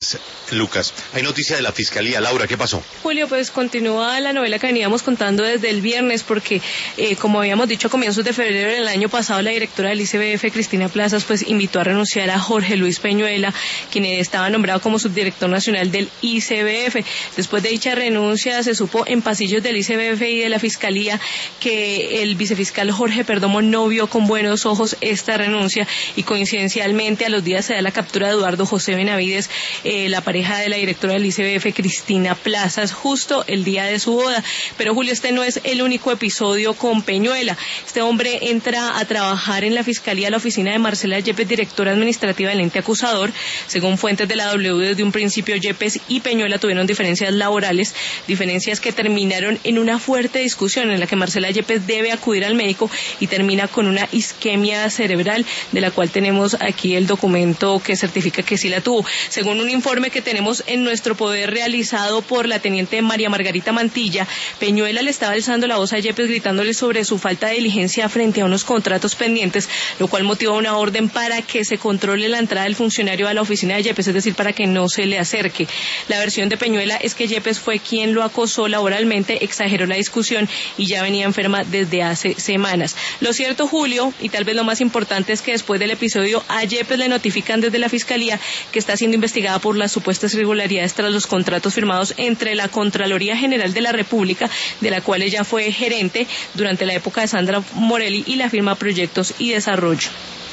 Lucas, hay noticia de la Fiscalía. Laura, ¿qué pasó? Julio, pues continúa la novela que veníamos contando desde el viernes porque, como habíamos dicho a comienzos de febrero del año pasado, la directora del ICBF, Cristina Plazas, pues invitó a renunciar a Jorge Luis Peñuela, quien estaba nombrado como subdirector nacional del ICBF. Después de dicha renuncia, se supo en pasillos del ICBF y de la Fiscalía que el vicefiscal Jorge Perdomo no vio con buenos ojos esta renuncia y coincidencialmente a los días se da la captura de Eduardo José Benavides, la pareja de la directora del ICBF, Cristina Plazas, justo el día de su boda. Pero Julio, este no es el único episodio con Peñuela. Este hombre entra a trabajar en la Fiscalía a la oficina de Marcela Yepes, directora administrativa del ente acusador. Según fuentes de la W, desde un principio Yepes y Peñuela tuvieron diferencias laborales, diferencias que terminaron en una fuerte discusión en la que Marcela Yepes debe acudir al médico y termina con una isquemia cerebral, de la cual tenemos aquí el documento que certifica que sí la tuvo. Según un informe que tenemos en nuestro poder realizado por la teniente María Margarita Mantilla, Peñuela le estaba alzando la voz a Yepes gritándole sobre su falta de diligencia frente a unos contratos pendientes, lo cual motivó una orden para que se controle la entrada del funcionario a la oficina de Yepes, es decir, para que no se le acerque. La versión de Peñuela es que Yepes fue quien lo acosó laboralmente, exageró la discusión y ya venía enferma desde hace semanas. Lo cierto, Julio, y tal vez lo más importante, es que después del episodio a Yepes le notifican desde la Fiscalía que está siendo investigada por las supuestas irregularidades tras los contratos firmados entre la Contraloría General de la República, de la cual ella fue gerente durante la época de Sandra Morelli, y la firma Proyectos y Desarrollo.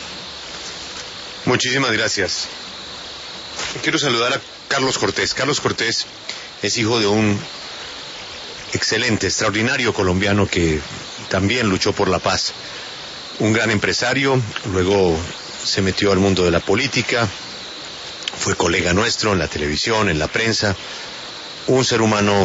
Muchísimas gracias. Quiero saludar a Carlos Cortés. Carlos Cortés es hijo de un excelente, extraordinario colombiano que también luchó por la paz. Un gran empresario, luego se metió al mundo de la política, fue colega nuestro en la televisión, en la prensa, un ser humano